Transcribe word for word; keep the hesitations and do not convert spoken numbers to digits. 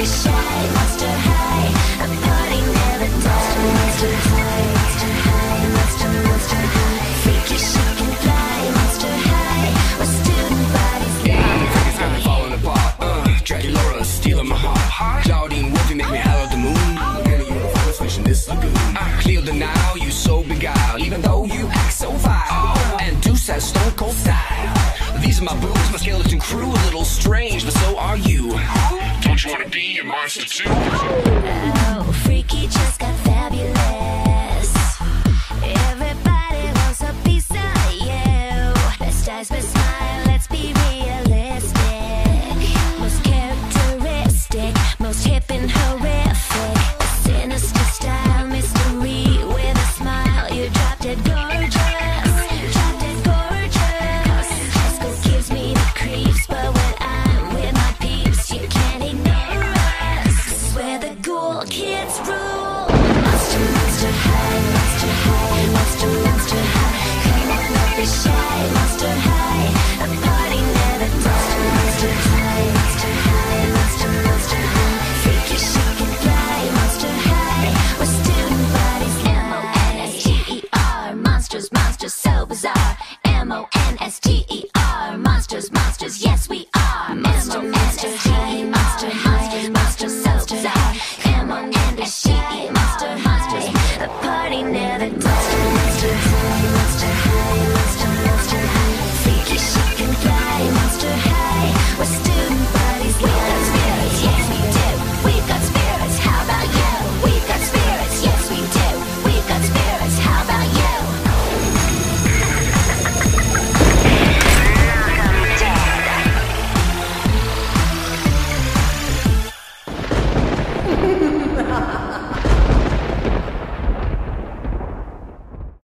be shy, monster high. A party never dies. Monster high, monster high, monster, monster high. Freaky, chic and fly, monster high. We're student bodies now. It's got me falling apart. Uh, Dracula stealing my heart. Claudine Wolfie make me howl at the moon. Getting you a first fish in this lagoon. I clear the now, you so beguiled, even though you act so vile. And Deuce has stone cold style. These are my boobs, my skeleton crew, a little strange, but so are you. Don't you wanna be a monster too? Oh, freaky just got fabulous. Everybody wants a piece of you. Best eyes, best smile, let's be realistic. Most characteristic, most hip and horrific. Sinister style, mystery with a smile. You dropped it gorgeous, dropped it gorgeous. High school gives me the creeps, but when I'm with my peeps, you can't ignore us. This is where the cool kids rule. Monster, monster high, monster high, monster, monster high. Come on, don't be shy, monster high. A party never dies. Monster high, monster high, monster, monster high. Freaky, chic and fly, monster high. We're student bodies, M O N S T E R. Monsters, monsters, so bizarre. M O N S T E R. Monsters, monsters, yes we